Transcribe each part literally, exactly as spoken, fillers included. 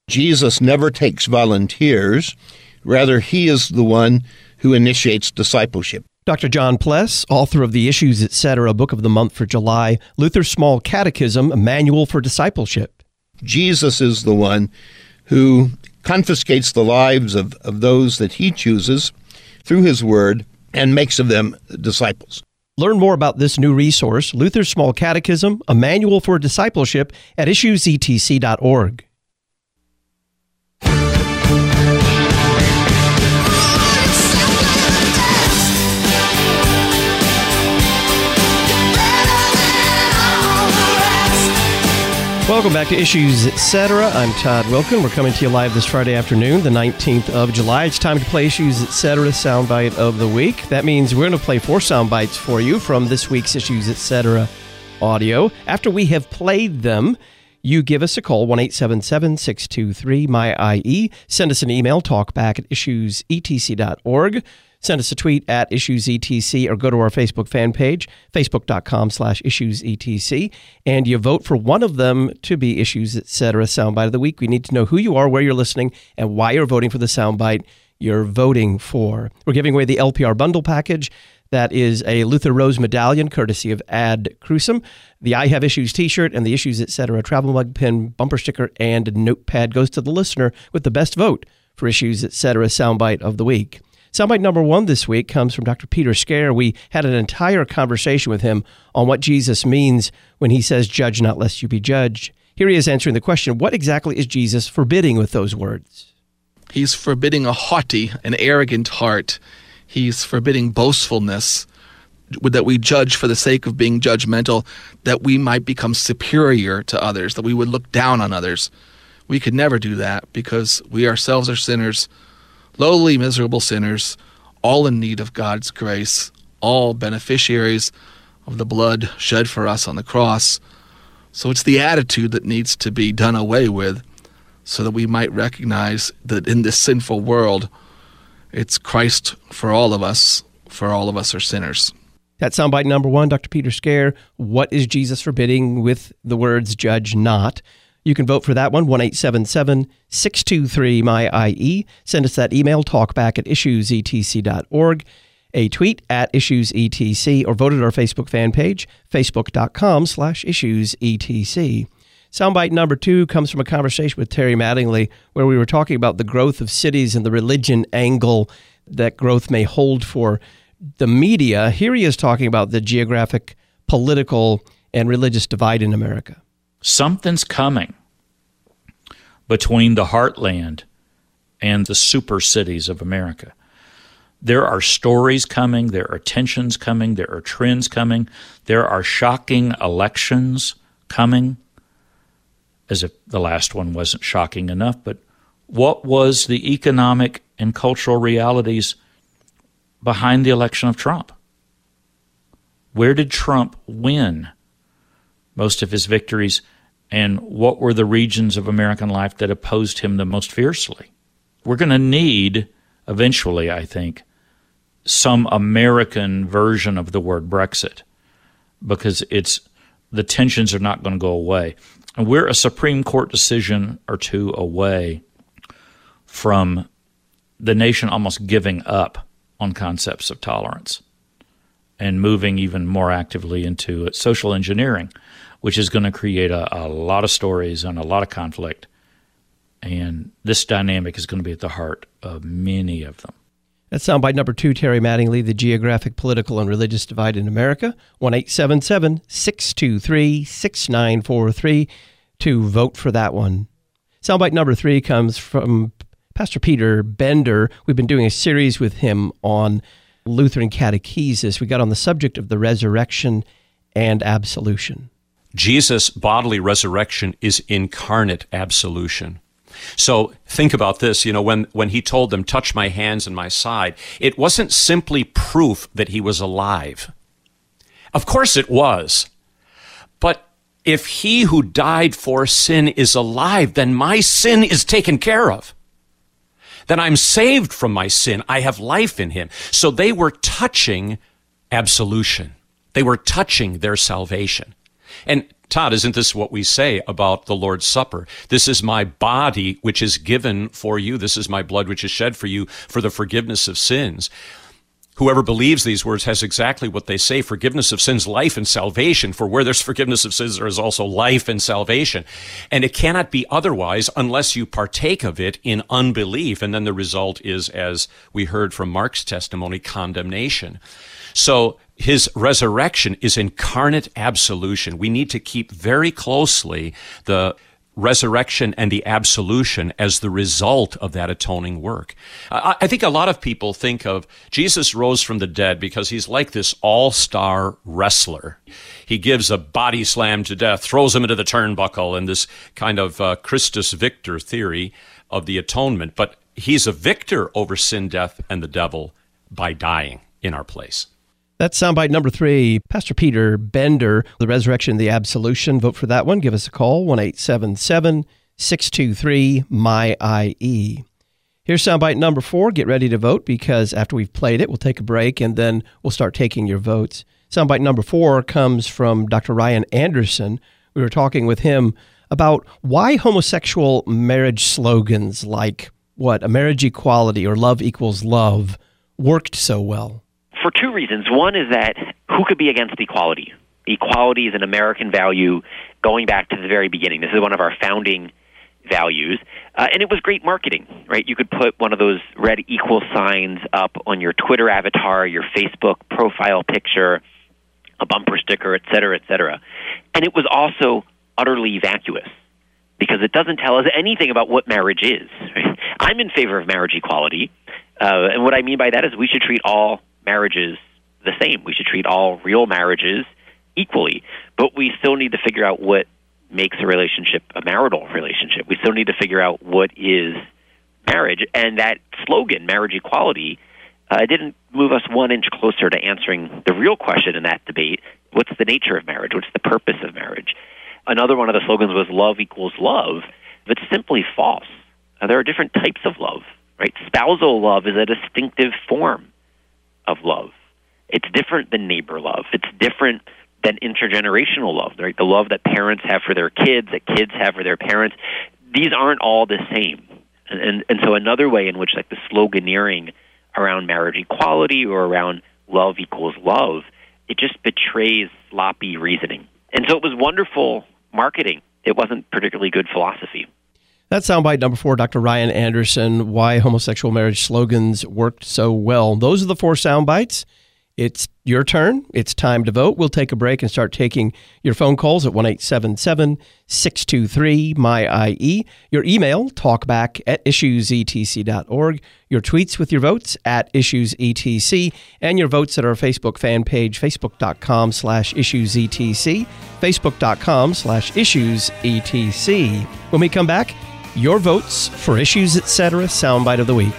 Jesus never takes volunteers. Rather, he is the one who initiates discipleship. Doctor John Pless, author of the Issues, et cetera, Book of the Month for July, Luther's Small Catechism, a manual for discipleship. Jesus is the one who confiscates the lives of, of those that he chooses through his word and makes of them disciples. Learn more about this new resource, Luther's Small Catechism, a manual for discipleship, at issues e t c dot org. Welcome back to Issues, et cetera. I'm Todd Wilken. We're coming to you live this Friday afternoon, the nineteenth of July. It's time to play Issues, et cetera. Soundbite of the week. That means we're going to play four sound bites for you from this week's Issues, et cetera. audio. After we have played them, you give us a call, one eight seven seven, six two three, M Y I E. Send us an email, talkback at issues e t c dot org. Send us a tweet at IssuesETC or go to our Facebook fan page, facebook.com slash IssuesETC, and you vote for one of them to be Issues, et cetera. Soundbite of the week. We need to know who you are, where you're listening, and why you're voting for the soundbite you're voting for. We're giving away the L P R bundle package. That is a Luther Rose medallion, courtesy of Ad Crucem, the I Have Issues t-shirt, and the Issues, et cetera. travel mug, pin, bumper sticker, and notepad goes to the listener with the best vote for Issues, et cetera. Soundbite of the week. Soundbite number one this week comes from Doctor Peter Scare. We had an entire conversation with him on what Jesus means when he says, "Judge not lest you be judged." Here he is answering the question, what exactly is Jesus forbidding with those words? He's forbidding a haughty and arrogant heart. He's forbidding boastfulness, that we judge for the sake of being judgmental, that we might become superior to others, that we would look down on others. We could never do that because we ourselves are sinners, lowly, miserable sinners, all in need of God's grace, all beneficiaries of the blood shed for us on the cross. So it's the attitude that needs to be done away with so that we might recognize that in this sinful world, it's Christ for all of us, for all of us are sinners. That's soundbite number one, Doctor Peter Scare. What is Jesus forbidding with the words "judge not"? You can vote for that one, one eight seven seven, six two three, M Y I E. Send us that email, talkback at issues e t c dot org, a tweet at IssuesETC, or vote at our Facebook fan page, facebook.com slash IssuesETC. Soundbite number two comes from a conversation with Terry Mattingly, where we were talking about the growth of cities and the religion angle that growth may hold for the media. Here he is talking about the geographic, political, and religious divide in America. Something's coming between the heartland and the super cities of America. There are stories coming, there are tensions coming, there are trends coming, there are shocking elections coming, as if the last one wasn't shocking enough. But what was the economic and cultural realities behind the election of Trump? Where did Trump win most of his victories? And what were the regions of American life that opposed him the most fiercely? We're going to need, eventually, I think, some American version of the word Brexit, because it's the tensions are not going to go away. And we're a Supreme Court decision or two away from the nation almost giving up on concepts of tolerance and moving even more actively into social engineering, which is going to create a, a lot of stories and a lot of conflict. And this dynamic is going to be at the heart of many of them. That's soundbite number two, Terry Mattingly, the geographic, political, and religious divide in America. one eight seven seven, six two three, six nine four three to vote for that one. Soundbite number three comes from Pastor Peter Bender. We've been doing a series with him on Lutheran catechesis. We got on the subject of the resurrection and absolution. Jesus' bodily resurrection is incarnate absolution. So think about this, you know, when, when he told them, touch my hands and my side, it wasn't simply proof that he was alive. Of course it was. But if he who died for sin is alive, then my sin is taken care of. Then I'm saved from my sin. I have life in him. So they were touching absolution. They were touching their salvation. And Todd, isn't this what we say about the Lord's Supper? This is my body which is given for you. This is my blood which is shed for you for the forgiveness of sins. Whoever believes these words has exactly what they say: forgiveness of sins, life, and salvation. For where there's forgiveness of sins, there is also life and salvation. And it cannot be otherwise unless you partake of it in unbelief. And then the result is, as we heard from Mark's testimony, condemnation. So his resurrection is incarnate absolution. We need to keep very closely the resurrection and the absolution as the result of that atoning work. I, I think a lot of people think of Jesus rose from the dead because he's like this all-star wrestler. He gives a body slam to death, throws him into the turnbuckle, and this kind of uh, Christus Victor theory of the atonement. But he's a victor over sin, death, and the devil by dying in our place. That's soundbite number three. Pastor Peter Bender, the resurrection and the absolution. Vote for that one. Give us a call, one eight seven seven, six two three, M Y I E. Here's soundbite number four. Get ready to vote, because after we've played it, we'll take a break and then we'll start taking your votes. Soundbite number four comes from Doctor Ryan Anderson. We were talking with him about why homosexual marriage slogans like, what, a marriage equality or love equals love worked so well. For two reasons. One is that who could be against equality? Equality is an American value going back to the very beginning. This is one of our founding values. Uh, and it was great marketing, right? You could put one of those red equal signs up on your Twitter avatar, your Facebook profile picture, a bumper sticker, et cetera, et cetera. And it was also utterly vacuous because it doesn't tell us anything about what marriage is. Right? I'm in favor of marriage equality. Uh, and what I mean by that is we should treat all marriages the same. We should treat all real marriages equally, but we still need to figure out what makes a relationship a marital relationship. We still need to figure out what is marriage, and that slogan, marriage equality, uh, didn't move us one inch closer to answering the real question in that debate: what's the nature of marriage? What's the purpose of marriage? Another one of the slogans was love equals love. That's simply false. Uh, there are different types of love, right? Spousal love is a distinctive form of love. It's different than neighbor love. It's different than intergenerational love, right? The love that parents have for their kids, that kids have for their parents. These aren't all the same. And, and, and so another way in which like the sloganeering around marriage equality or around love equals love, it just betrays sloppy reasoning. And so it was wonderful marketing. It wasn't particularly good philosophy. That's soundbite number four, Doctor Ryan Anderson, why homosexual marriage slogans worked so well. Those are the four soundbites. It's your turn. It's time to vote. We'll take a break and start taking your phone calls at one eight seven seven, six two three, M Y I E. Your email, talkback at issues e t c dot org. Your tweets with your votes at issues e t c. And your votes at our Facebook fan page, facebook.com slash issuesetc, facebook.com slash issuesetc. When we come back, your votes for Issues Etc. Soundbite of the Week.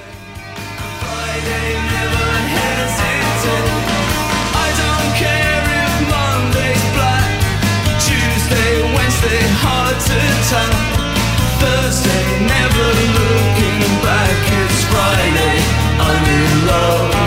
Thursday, never looking back. It's Friday, I'm in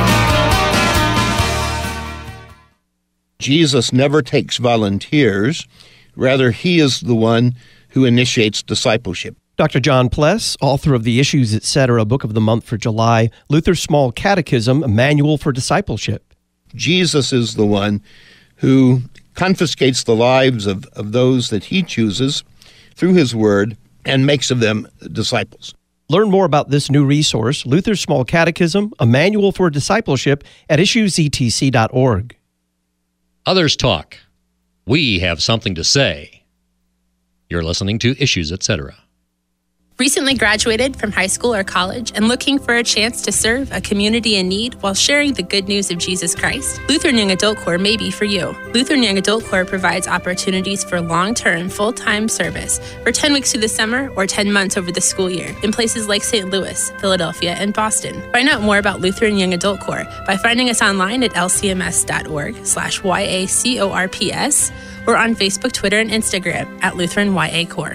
love. Jesus never takes volunteers. Rather, he is the one who initiates discipleship. Doctor John Pless, author of the Issues Etc. Book of the Month for July, Luther's Small Catechism, a manual for discipleship. Jesus is the one who confiscates the lives of, of those that he chooses through his word and makes of them disciples. Learn more about this new resource, Luther's Small Catechism, a manual for discipleship, at issues e t c dot org. Others talk. We have something to say. You're listening to Issues Etc. Recently graduated from high school or college and looking for a chance to serve a community in need while sharing the good news of Jesus Christ? Lutheran Young Adult Corps may be for you. Lutheran Young Adult Corps provides opportunities for long-term, full-time service for ten weeks through the summer or ten months over the school year in places like Saint Louis, Philadelphia, and Boston. Find out more about Lutheran Young Adult Corps by finding us online at l c m s dot org slash y a c o r p s or on Facebook, Twitter, and Instagram at Lutheran Y A Corps.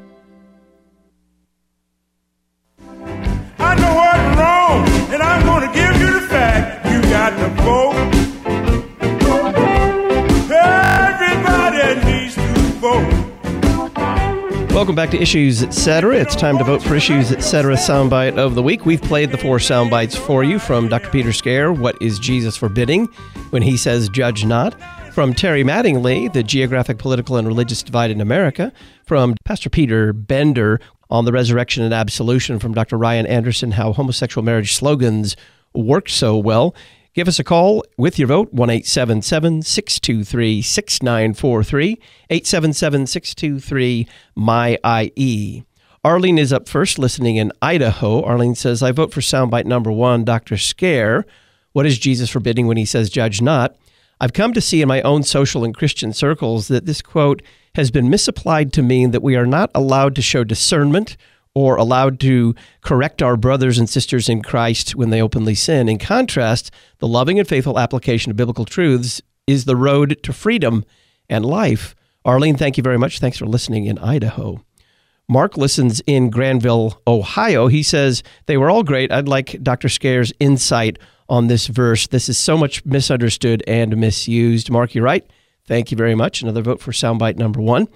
I know what's wrong, and I'm going to give you the fact. You got to vote. Everybody needs to vote. Welcome back to Issues Etc. It's time to vote for Issues Etc. soundbite of the week. We've played the four soundbites for you from Doctor Peter Scare, What is Jesus Forbidding when he says judge not? From Terry Mattingly, The Geographic, Political, and Religious Divide in America. From Pastor Peter Bender on the Resurrection and Absolution. From Doctor Ryan Anderson, How Homosexual Marriage Slogans Work So Well. Give us a call with your vote, one eight seven seven, six two three, six nine four three, eight seven seven, six two three, M Y I E. Arlene is up first, listening in Idaho. Arlene says, I vote for soundbite number one, Doctor Scare. What is Jesus forbidding when he says judge not? I've come to see in my own social and Christian circles that this quote has been misapplied to mean that we are not allowed to show discernment or allowed to correct our brothers and sisters in Christ when they openly sin. In contrast, the loving and faithful application of biblical truths is the road to freedom and life. Arlene, thank you very much. Thanks for listening in Idaho. Mark listens in Granville, Ohio. He says, they were all great. I'd like Doctor Scare's insight on this verse. This is so much misunderstood and misused. Mark, you're right. Thank you very much. Another vote for soundbite number one.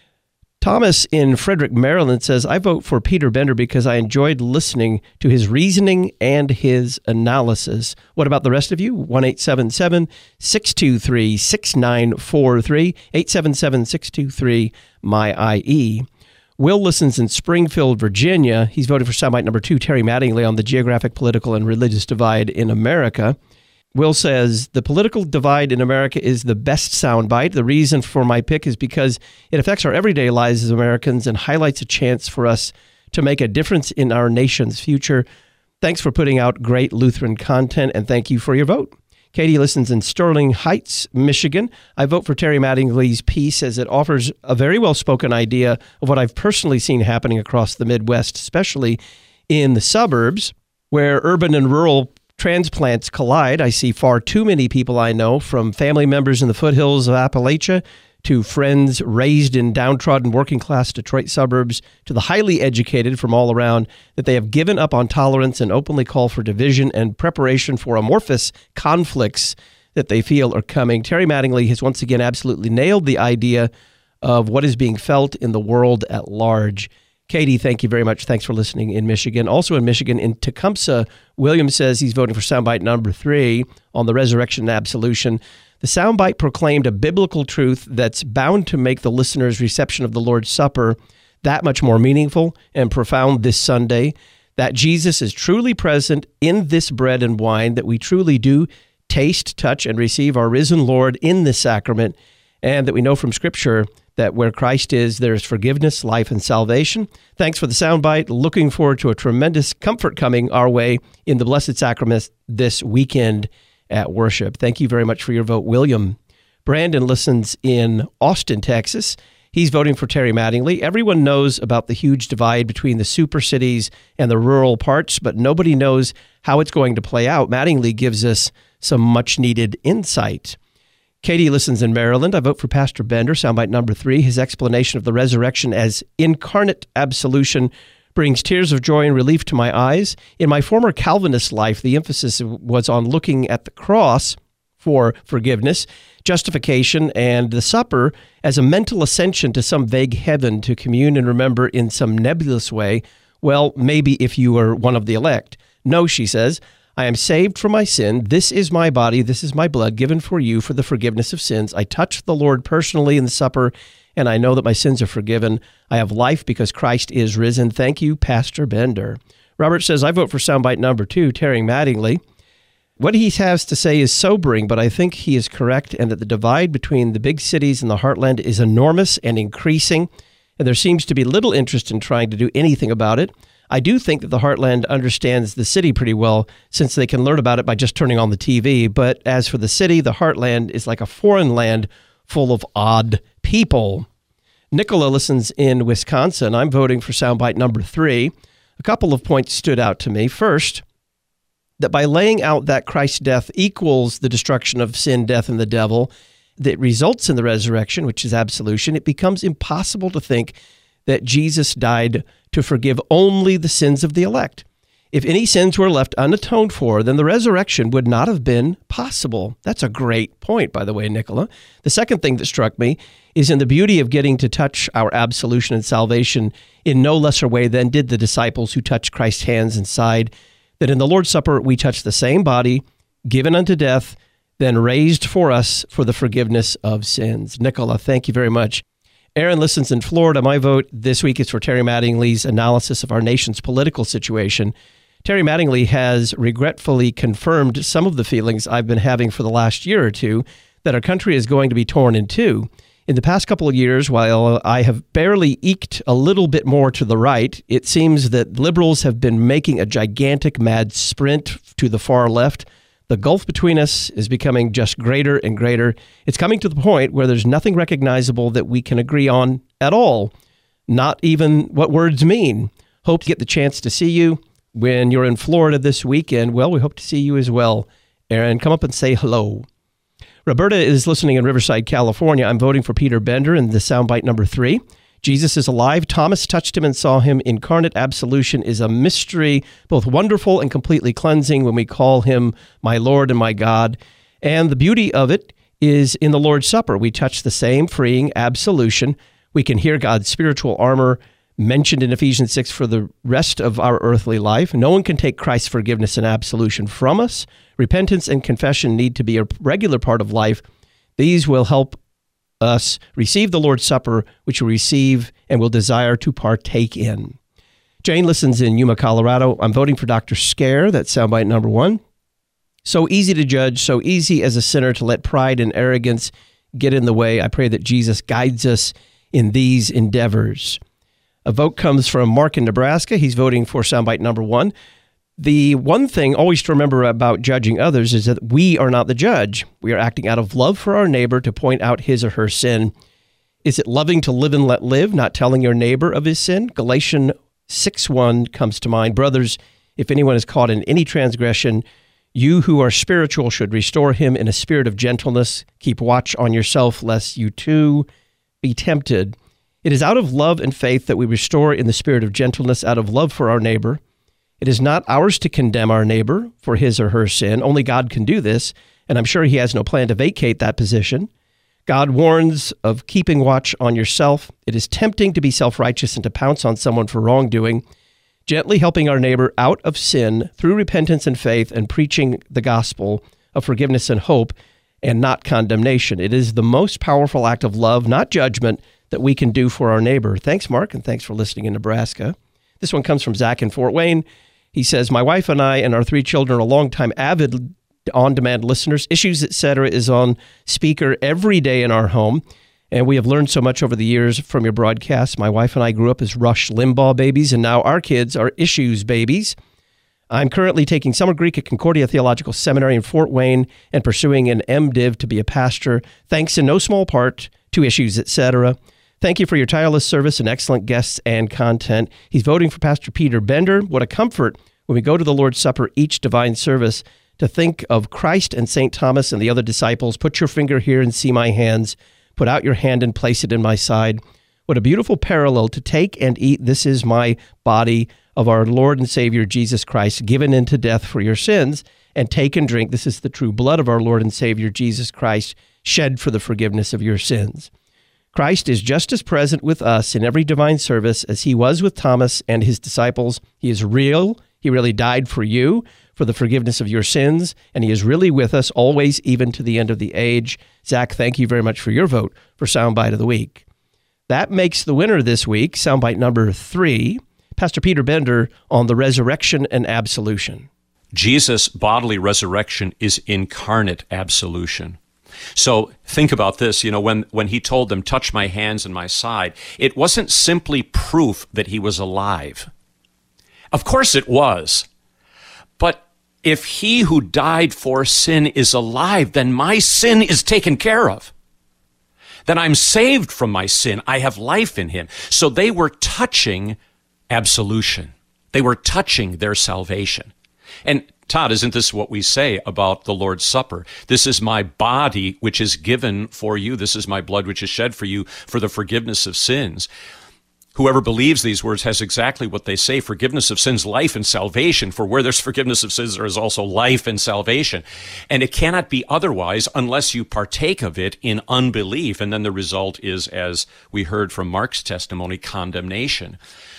Thomas in Frederick, Maryland says, I vote for Peter Bender because I enjoyed listening to his reasoning and his analysis. What about the rest of you? one eight seven seven, six two three, six nine four three, eight seven seven, six two three, M Y I E. Will listens in Springfield, Virginia. He's voted for soundbite number two, Terry Mattingly, on the Geographic, Political, and Religious Divide in America. Will says, the political divide in America is the best soundbite. The reason for my pick is because it affects our everyday lives as Americans and highlights a chance for us to make a difference in our nation's future. Thanks for putting out great Lutheran content, and thank you for your vote. Katie listens in Sterling Heights, Michigan. I vote for Terry Mattingly's piece as it offers a very well-spoken idea of what I've personally seen happening across the Midwest, especially in the suburbs, where urban and rural transplants collide. I see far too many people I know, from family members in the foothills of Appalachia to friends raised in downtrodden working-class Detroit suburbs to the highly educated from all around, that they have given up on tolerance and openly call for division and preparation for amorphous conflicts that they feel are coming. Terry Mattingly has once again absolutely nailed the idea of what is being felt in the world at large. Katie, thank you very much. Thanks for listening in Michigan. Also in Michigan, in Tecumseh, William says he's voting for soundbite number three on the Resurrection and Absolution. The soundbite proclaimed a biblical truth that's bound to make the listener's reception of the Lord's Supper that much more meaningful and profound this Sunday, that Jesus is truly present in this bread and wine, that we truly do taste, touch, and receive our risen Lord in this sacrament, and that we know from Scripture that where Christ is, there is forgiveness, life, and salvation. Thanks for the soundbite. Looking forward to a tremendous comfort coming our way in the Blessed Sacrament this weekend at worship. Thank you very much for your vote, William. Brandon listens in Austin, Texas. He's voting for Terry Mattingly. Everyone knows about the huge divide between the super cities and the rural parts, but nobody knows how it's going to play out. Mattingly gives us some much-needed insight. Katie listens in Maryland. I vote for Pastor Bender, soundbite number three. His explanation of the resurrection as incarnate absolution brings tears of joy and relief to my eyes. In my former Calvinist life, the emphasis was on looking at the cross for forgiveness, justification, and the supper as a mental ascension to some vague heaven to commune and remember in some nebulous way. Well, maybe if you were one of the elect. No, she says, I am saved from my sin. This is my body. This is my blood given for you for the forgiveness of sins. I touch the Lord personally in the supper, and I know that my sins are forgiven. I have life because Christ is risen. Thank you, Pastor Bender. Robert says, I vote for soundbite number two, Terry Mattingly. What he has to say is sobering, but I think he is correct, and that the divide between the big cities and the heartland is enormous and increasing, and there seems to be little interest in trying to do anything about it. I do think that the heartland understands the city pretty well, since they can learn about it by just turning on the T V. But as for the city, the heartland is like a foreign land full of odd people. Nicola listens in Wisconsin. I'm voting for soundbite number three. A couple of points stood out to me. First, that by laying out that Christ's death equals the destruction of sin, death, and the devil that results in the resurrection, which is absolution, it becomes impossible to think that Jesus died to forgive only the sins of the elect. If any sins were left unatoned for, then the resurrection would not have been possible. That's a great point, by the way, Nicola. The second thing that struck me is in the beauty of getting to touch our absolution and salvation in no lesser way than did the disciples who touched Christ's hands and side, that in the Lord's Supper we touch the same body, given unto death, then raised for us for the forgiveness of sins. Nicola, thank you very much. Aaron listens in Florida. My vote this week is for Terry Mattingly's analysis of our nation's political situation. Terry Mattingly has regretfully confirmed some of the feelings I've been having for the last year or two, that our country is going to be torn in two. In the past couple of years, while I have barely eked a little bit more to the right, it seems that liberals have been making a gigantic mad sprint to the far left. The gulf between us is becoming just greater and greater. It's coming to the point where there's nothing recognizable that we can agree on at all, not even what words mean. Hope to get the chance to see you when you're in Florida this weekend. Well, we hope to see you as well. Aaron, come up and say hello. Roberta is listening in Riverside, California. I'm voting for Peter Bender in the soundbite number three. Jesus is alive. Thomas touched him and saw him. Incarnate absolution is a mystery, both wonderful and completely cleansing when we call him my Lord and my God. And the beauty of it is in the Lord's Supper. We touch the same freeing absolution. We can hear God's spiritual armor mentioned in Ephesians six for the rest of our earthly life. No one can take Christ's forgiveness and absolution from us. Repentance and confession need to be a regular part of life. These will help us receive the Lord's Supper, which we receive and will desire to partake in. Jane listens in Yuma, Colorado. I'm voting for Doctor Scare. That's soundbite number one. So easy to judge, so easy as a sinner to let pride and arrogance get in the way. I pray that Jesus guides us in these endeavors. A vote comes from Mark in Nebraska. He's voting for soundbite number one. The one thing always to remember about judging others is that we are not the judge. We are acting out of love for our neighbor to point out his or her sin. Is it loving to live and let live, not telling your neighbor of his sin? Galatians six one comes to mind. Brothers, if anyone is caught in any transgression, you who are spiritual should restore him in a spirit of gentleness. Keep watch on yourself, lest you too be tempted. It is out of love and faith that we restore in the spirit of gentleness, out of love for our neighbor. It is not ours to condemn our neighbor for his or her sin. Only God can do this, and I'm sure he has no plan to vacate that position. God warns of keeping watch on yourself. It is tempting to be self-righteous and to pounce on someone for wrongdoing. Gently helping our neighbor out of sin through repentance and faith and preaching the gospel of forgiveness and hope and not condemnation. It is the most powerful act of love, not judgment, that we can do for our neighbor. Thanks, Mark, and thanks for listening in Nebraska. This one comes from Zach in Fort Wayne. He says, my wife and I and our three children are longtime avid on-demand listeners. Issues, et cetera is on speaker every day in our home, and we have learned so much over the years from your broadcasts. My wife and I grew up as Rush Limbaugh babies, and now our kids are Issues babies. I'm currently taking summer Greek at Concordia Theological Seminary in Fort Wayne and pursuing an MDiv to be a pastor, thanks in no small part to Issues, et cetera. Thank you for your tireless service and excellent guests and content. He's voting for Pastor Peter Bender. What a comfort when we go to the Lord's Supper each divine service to think of Christ and Saint Thomas and the other disciples. Put your finger here and see my hands. Put out your hand and place it in my side. What a beautiful parallel to take and eat. This is my body of our Lord and Savior Jesus Christ, given into death for your sins. And take and drink. This is the true blood of our Lord and Savior Jesus Christ, shed for the forgiveness of your sins. Christ is just as present with us in every divine service as he was with Thomas and his disciples. He is real. He really died for you, for the forgiveness of your sins, and he is really with us always, even to the end of the age. Zach, thank you very much for your vote for Soundbite of the Week. That makes the winner this week, Soundbite number three, Pastor Peter Bender on the resurrection and absolution. Jesus' bodily resurrection is incarnate absolution. So think about this, you know, when, when he told them, touch my hands and my side, it wasn't simply proof that he was alive. Of course it was. But if he who died for sin is alive, then my sin is taken care of. Then I'm saved from my sin. I have life in him. So they were touching absolution. They were touching their salvation. And Todd, isn't this what we say about the Lord's Supper? This is my body, which is given for you. This is my blood, which is shed for you for the forgiveness of sins. whoever believes these words has exactly what they say: forgiveness of sins, life, and salvation. For where there's forgiveness of sins, there is also life and salvation. And it cannot be otherwise unless you partake of it in unbelief. And then the result is, as we heard from Mark's testimony, condemnation.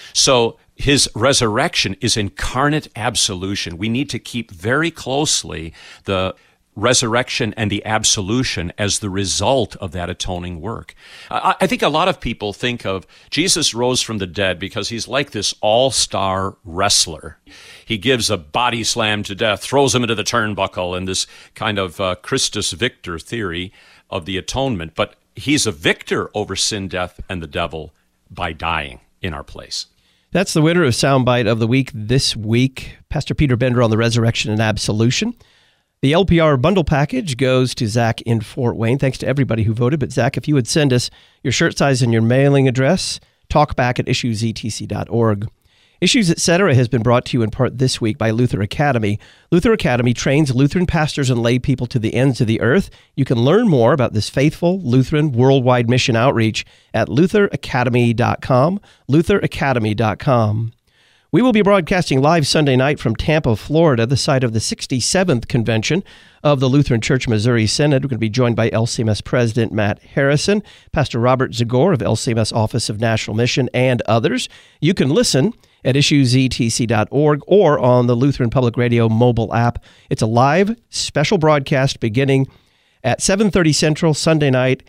So his resurrection is incarnate absolution. We need to keep very closely the resurrection and the absolution as the result of that atoning work. I, I think a lot of people think of Jesus rose from the dead because he's like this all-star wrestler. He gives a body slam to death, throws him into the turnbuckle, and this kind of uh, Christus Victor theory of the atonement. But he's a victor over sin, death, and the devil by dying in our place. That's the winner of Soundbite of the Week this week, Pastor Peter Bender on the resurrection and absolution. The L P R bundle package goes to Zach in Fort Wayne. Thanks to everybody who voted. But Zach, if you would send us your shirt size and your mailing address, talkback at issues e t c dot org. Issues Etc. has been brought to you in part this week by Luther Academy. Luther Academy trains Lutheran pastors and lay people to the ends of the earth. You can learn more about this faithful Lutheran worldwide mission outreach at luther academy dot com, luther academy dot com. We will be broadcasting live Sunday night from Tampa, Florida, the site of the sixty-seventh convention of the Lutheran Church Missouri Synod. We're going to be joined by L C M S President Matt Harrison, Pastor Robert Zagor of L C M S Office of National Mission, and others. You can listen at issues e t c dot org or on the Lutheran Public Radio mobile app. It's a live special broadcast beginning at seven thirty Central Sunday night,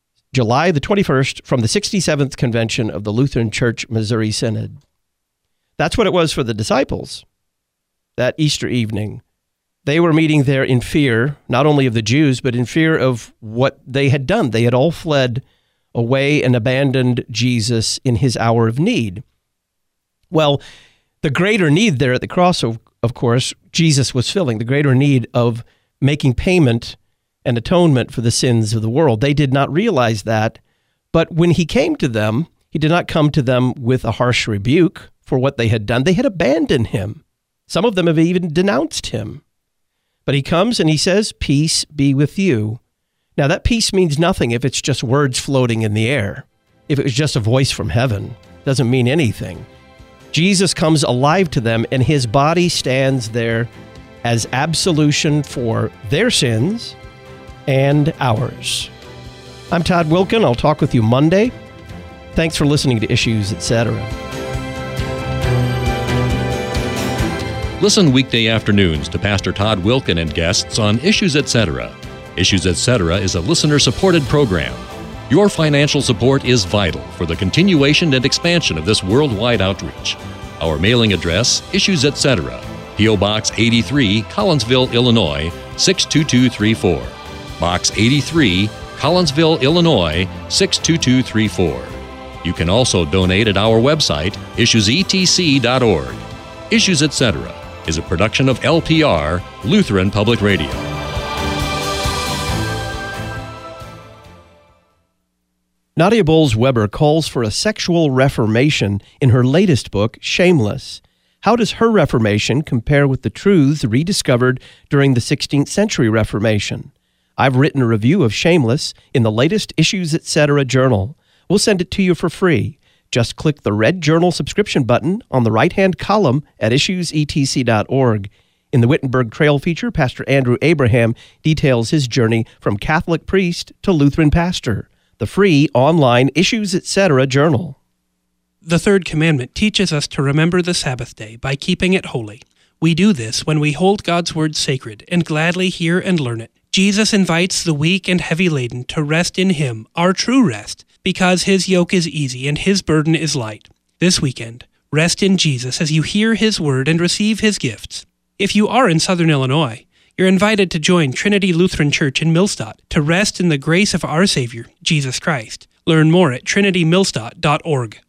July the twenty-first, from the sixty-seventh convention of the Lutheran Church Missouri Synod. That's what it was for the disciples that Easter evening. They were meeting there in fear, not only of the Jews, but in fear of what they had done. They had all fled away and abandoned Jesus in his hour of need. Well, the greater need there at the cross, of, of course, Jesus was filling, the greater need of making payment and atonement for the sins of the world. They did not realize that, but when he came to them, he did not come to them with a harsh rebuke for what they had done. They had abandoned him. Some of them have even denounced him. But he comes and he says, "Peace be with you." Now, that peace means nothing if it's just words floating in the air. If it was just a voice from heaven, it doesn't mean anything. Jesus comes alive to them, and his body stands there as absolution for their sins and ours. I'm Todd Wilkin. I'll talk with you Monday. Thanks for listening to Issues Etc. Listen weekday afternoons to Pastor Todd Wilkin and guests on Issues Etc. Issues Etc. is a listener-supported program. Your financial support is vital for the continuation and expansion of this worldwide outreach. Our mailing address, Issues Etc., P O. Box eighty-three, Collinsville, Illinois, six two two three four. Box eighty-three, Collinsville, Illinois, six two two three four. You can also donate at our website, issues e t c dot org. Issues Etc. is a production of L P R, Lutheran Public Radio. Nadia Bolz-Weber calls for a sexual reformation in her latest book, Shameless. How does her reformation compare with the truths rediscovered during the sixteenth century Reformation? I've written a review of Shameless in the latest Issues Etc. journal. We'll send it to you for free. Just click the red journal subscription button on the right-hand column at issues e t c dot org. In the Wittenberg Trail feature, Pastor Andrew Abraham details his journey from Catholic priest to Lutheran pastor. The free online Issues Etc. journal. The third commandment teaches us to remember the Sabbath day by keeping it holy. We do this when we hold God's word sacred and gladly hear and learn it. Jesus invites the weak and heavy laden to rest in him, our true rest, because his yoke is easy and his burden is light. This weekend, rest in Jesus as you hear his word and receive his gifts. If you are in Southern Illinois, you're invited to join Trinity Lutheran Church in Millstadt to rest in the grace of our Savior, Jesus Christ. Learn more at trinity millstadt dot org.